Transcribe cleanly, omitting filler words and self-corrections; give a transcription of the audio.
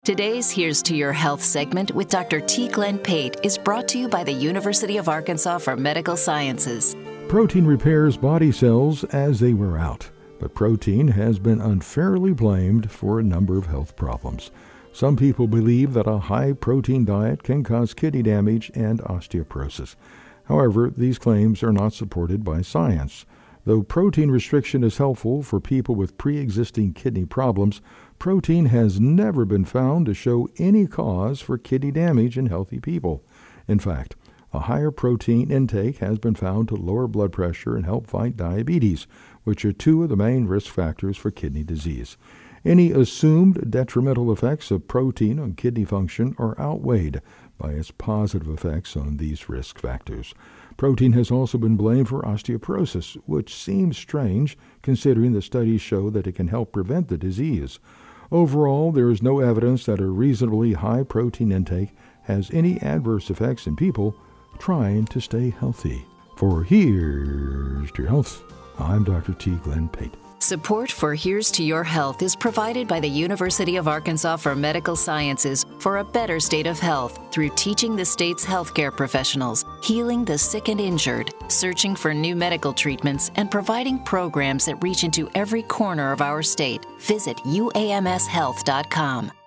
Today's Here's to Your Health segment with Dr. T. Glenn Pate is brought to you by the University of Arkansas for Medical Sciences. Protein repairs body cells as they wear out, but protein has been unfairly blamed for a number of health problems. Some people believe that a high-protein diet can cause kidney damage and osteoporosis. However, these claims are not supported by science. Though protein restriction is helpful for people with pre-existing kidney problems, protein has never been found to show any cause for kidney damage in healthy people. In fact, a higher protein intake has been found to lower blood pressure and help fight diabetes, which are two of the main risk factors for kidney disease. Any assumed detrimental effects of protein on kidney function are outweighed by its positive effects on these risk factors. Protein has also been blamed for osteoporosis, which seems strange considering the studies show that it can help prevent the disease. Overall, there is no evidence that a reasonably high protein intake has any adverse effects in people trying to stay healthy. For Here's to Your Health, I'm Dr. T. Glenn Pate. Support for Here's to Your Health is provided by the University of Arkansas for Medical Sciences for a better state of health through teaching the state's healthcare professionals, healing the sick and injured, searching for new medical treatments, and providing programs that reach into every corner of our state. Visit uamshealth.com.